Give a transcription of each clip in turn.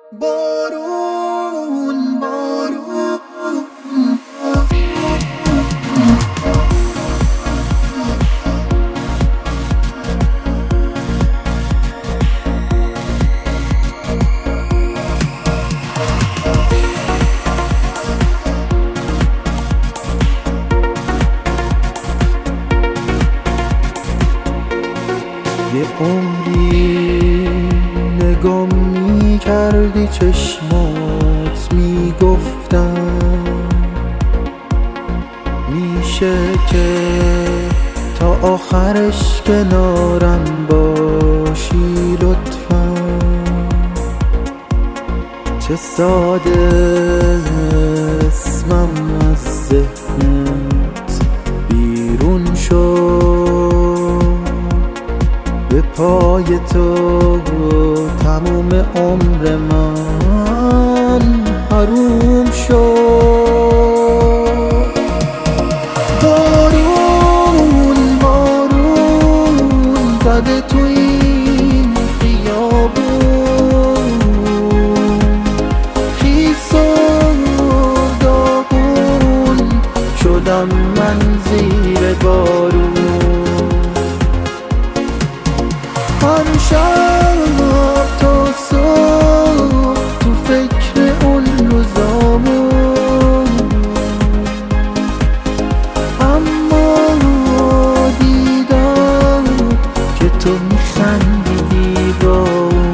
بارون بارون یه عمری نگام می‌کردی چشمات میگفتم میشه که تا آخرش کنارم باشی لطفا. چه ساده اسمم از ذهنت بیرون شد، به پای تو تموم عمر من حروم شد. بارون بارون زده تو این خیابون، خیس و داغون شدم من زیر بارون. هر شب تا صبح تو فکر اون روزامون، اما دیدم که تو میخندیدی با اون.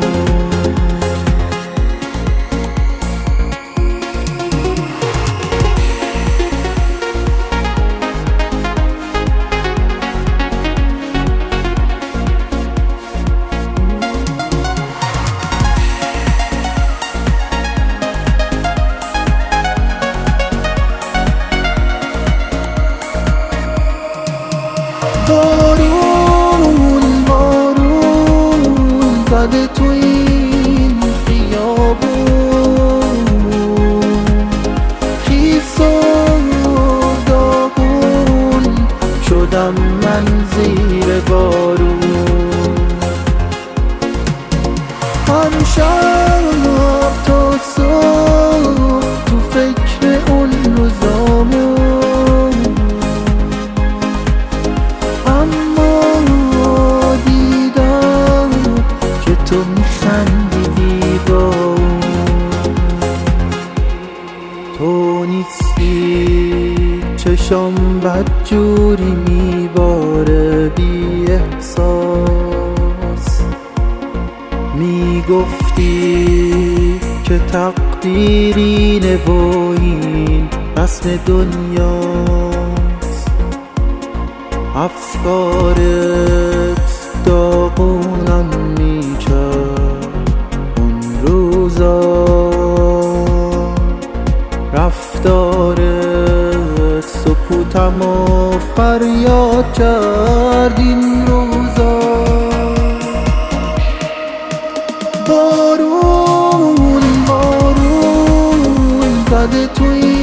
بارون بارون زده تو این خیابون، خیس و داغون شدم من زیر بارون. هر شب تا صبح تو فکر اون روزامون، تو میخندیدی با اون. تو نیستی چشم بدجوری میباره بی احساس، میگفتی که تقدیر اینه و این رسم دنیاست. افکارت داغونم میکرد اون روزا، رفتارت سکوتم و فریاد کرد این روزا. بارون بارون زده توی